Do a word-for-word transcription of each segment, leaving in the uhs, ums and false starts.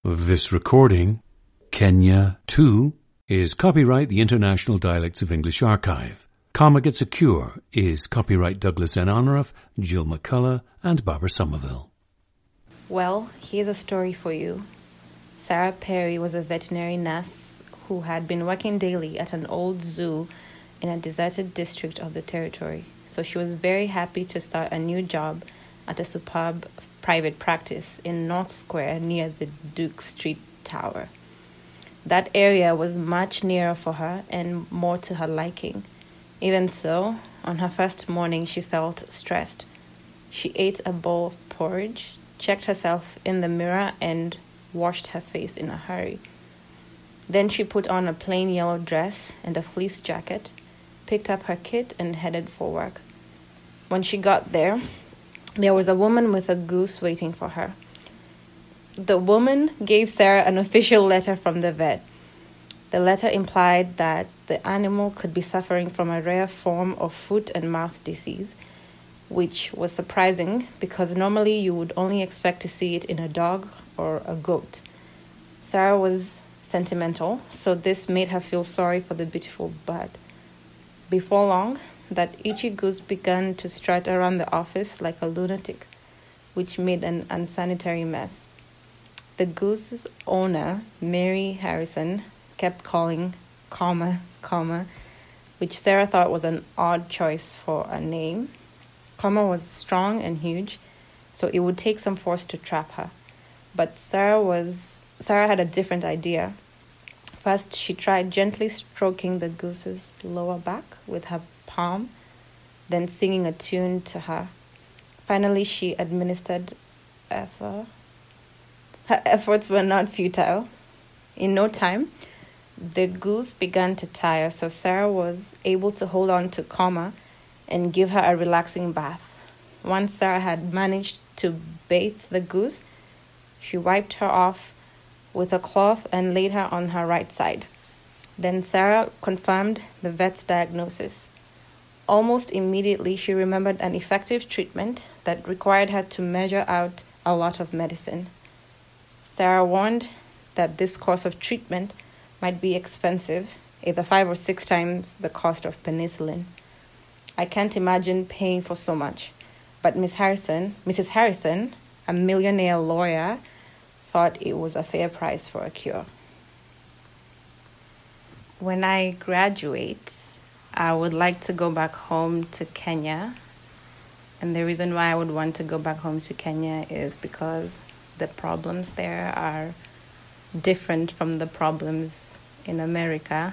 This recording, Kenya two, is copyright the International Dialects of English Archive. Comma Gets a Cure is copyright Douglas N. Honorath, Jill McCullough, and Barbara Somerville. Well, here's a story for you. Sarah Perry was a veterinary nurse who had been working daily at an old zoo in a deserted district of the territory. So she was very happy to start a new job at a superb private practice in North Square near the Duke Street Tower. That area was much nearer for her and more to her liking. Even so, on her first morning, she felt stressed. She ate a bowl of porridge, checked herself in the mirror, and washed her face in a hurry. Then she put on a plain yellow dress and a fleece jacket, picked up her kit, and headed for work. When she got there, there was a woman with a goose waiting for her. The woman gave Sarah an official letter from the vet. The letter implied that the animal could be suffering from a rare form of foot and mouth disease, which was surprising because normally you would only expect to see it in a dog or a goat. Sarah was sentimental, so this made her feel sorry for the beautiful bird. Before long, that itchy goose began to strut around the office like a lunatic, which made an unsanitary mess. The goose's owner, Mary Harrison, kept calling Comma, Comma, which Sarah thought was an odd choice for a name. Comma was strong and huge, so it would take some force to trap her. But Sarah was Sarah had a different idea. First, she tried gently stroking the goose's lower back with her palm, then singing a tune to her. Finally, she administered ether. Her efforts were not futile. In no time, the goose began to tire, so Sarah was able to hold on to Comma and give her a relaxing bath. Once Sarah had managed to bathe the goose, she wiped her off with a cloth and laid her on her right side. Then Sarah confirmed the vet's diagnosis. Almost immediately, she remembered an effective treatment that required her to measure out a lot of medicine. Sarah warned that this course of treatment might be expensive, either five or six times the cost of penicillin. I can't imagine paying for so much, but Miss Harrison, Missus Harrison, a millionaire lawyer, thought it was a fair price for a cure. When I graduate, I would like to go back home to Kenya. And the reason why I would want to go back home to Kenya is because the problems there are different from the problems in America.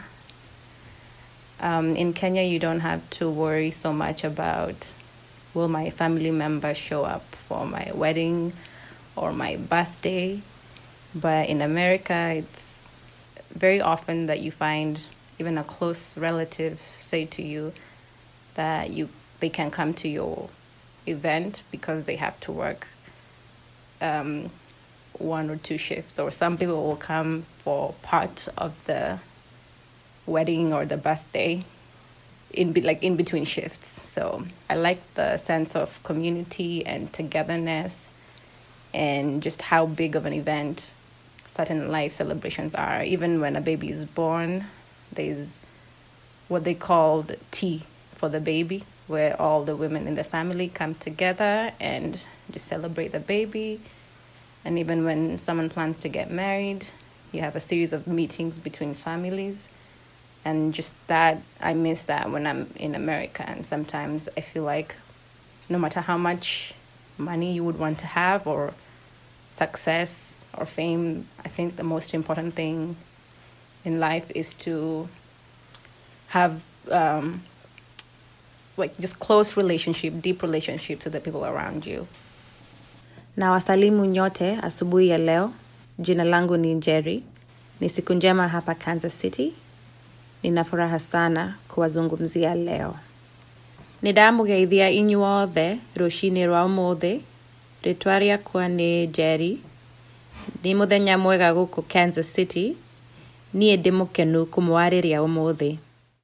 Um, in Kenya, you don't have to worry so much about, will my family member show up for my wedding or my birthday? But in America, it's very often that you find even a close relative say to you that you they can come to your event because they have to work um, one or two shifts, or some people will come for part of the wedding or the birthday in be, like in between shifts. So I like the sense of community and togetherness and just how big of an event certain life celebrations are. Even when a baby is born, there's what they call the tea for the baby, where all the women in the family come together and just celebrate the baby. And even when someone plans to get married, you have a series of meetings between families. And just that, I miss that when I'm in America. And sometimes I feel like no matter how much money you would want to have or success or fame, I think the most important thing in life is to have um, like just close relationship, deep relationship to the people around you. Na wasalimu nyote asubuhi ya leo. Jina langu ni Jerry. Ni siku njema hapa Kansas City. Nina furaha sana kuwazungumzia leo. Nĩndamũgeithia inyuothe rũcinĩ rwa ũmũthĩ. Rĩtwa rĩakwa nĩ Jerry. Nĩ mũthenya mwega gũkũ Kansas City. Niĩ ndĩ mũkenu kũmwarĩria ũmũthĩ.